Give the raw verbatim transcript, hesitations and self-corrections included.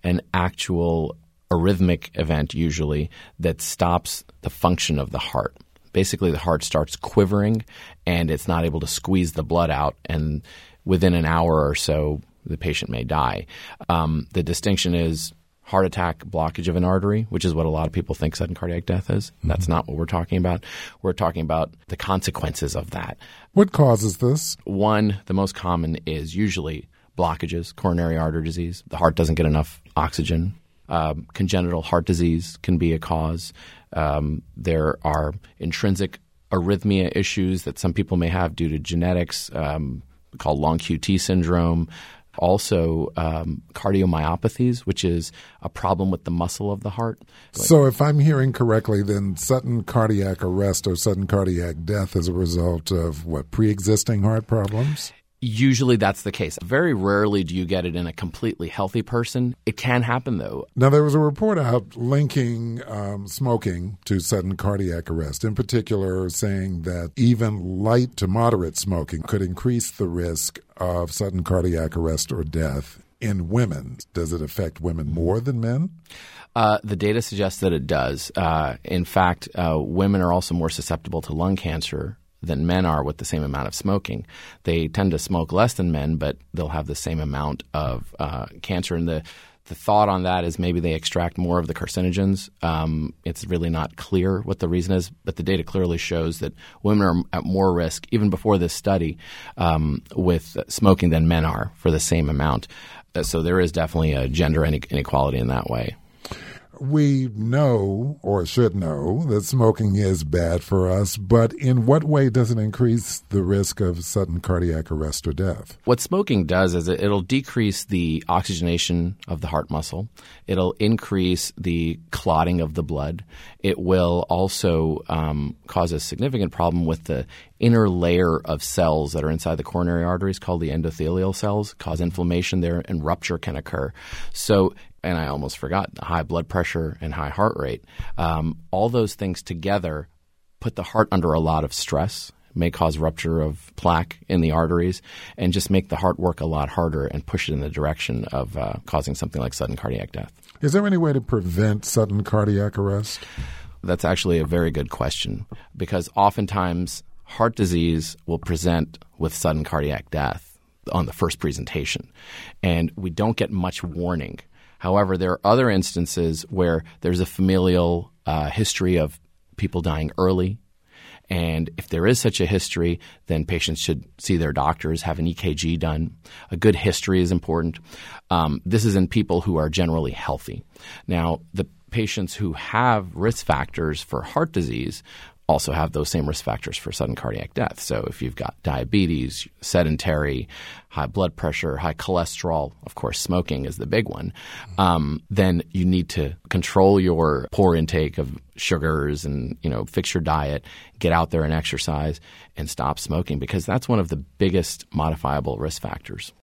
an actual arrhythmic event usually that stops the function of the heart. Basically, the heart starts quivering and it's not able to squeeze the blood out, and within an hour or so, the patient may die. Um, the distinction is heart attack, blockage of an artery, which is what a lot of people think sudden cardiac death is. Mm-hmm. That's not what we're talking about. We're talking about the consequences of that. What causes this? One, the most common is usually blockages, coronary artery disease. The heart doesn't get enough oxygen. Um, congenital heart disease can be a cause. Um, there are intrinsic arrhythmia issues that some people may have due to genetics, um, called long Q T syndrome. Also, um, cardiomyopathies, which is a problem with the muscle of the heart. So if I'm hearing correctly, then sudden cardiac arrest or sudden cardiac death is a result of what, pre-existing heart problems? Usually that's the case. Very rarely do you get it in a completely healthy person. It can happen, though. Now, there was a report out linking um, smoking to sudden cardiac arrest, in particular saying that even light to moderate smoking could increase the risk of sudden cardiac arrest or death in women. Does it affect women more than men? Uh, the data suggests that it does. Uh, in fact, uh, women are also more susceptible to lung cancer than men are with the same amount of smoking. They tend to smoke less than men, but they'll have the same amount of uh, cancer. And the, the thought on that is maybe they extract more of the carcinogens. Um, it's really not clear what the reason is, but the data clearly shows that women are at more risk, even before this study, um, with smoking than men are for the same amount. Uh, so there is definitely a gender inequality in that way. We know, or should know, that smoking is bad for us, but in what way does it increase the risk of sudden cardiac arrest or death? What smoking does is it'll decrease the oxygenation of the heart muscle. It'll increase the clotting of the blood. It will also um, cause a significant problem with the inner layer of cells that are inside the coronary arteries called the endothelial cells, cause inflammation there, and rupture can occur. So and I almost forgot, high blood pressure and high heart rate. Um, all those things together put the heart under a lot of stress, may cause rupture of plaque in the arteries, and just make the heart work a lot harder and push it in the direction of uh, causing something like sudden cardiac death. Is there any way to prevent sudden cardiac arrest? That's actually a very good question, because oftentimes heart disease will present with sudden cardiac death on the first presentation, and we don't get much warning. However, there are other instances where there's a familial uh, history of people dying early. And if there is such a history, then patients should see their doctors, have an E K G done. A good history is important. Um, this is in people who are generally healthy. Now, the patients who have risk factors for heart disease also have those same risk factors for sudden cardiac death. So if you've got diabetes, sedentary, high blood pressure, high cholesterol, of course smoking is the big one, um, then you need to control your poor intake of sugars and, you know, fix your diet, get out there and exercise, and stop smoking, because that's one of the biggest modifiable risk factors.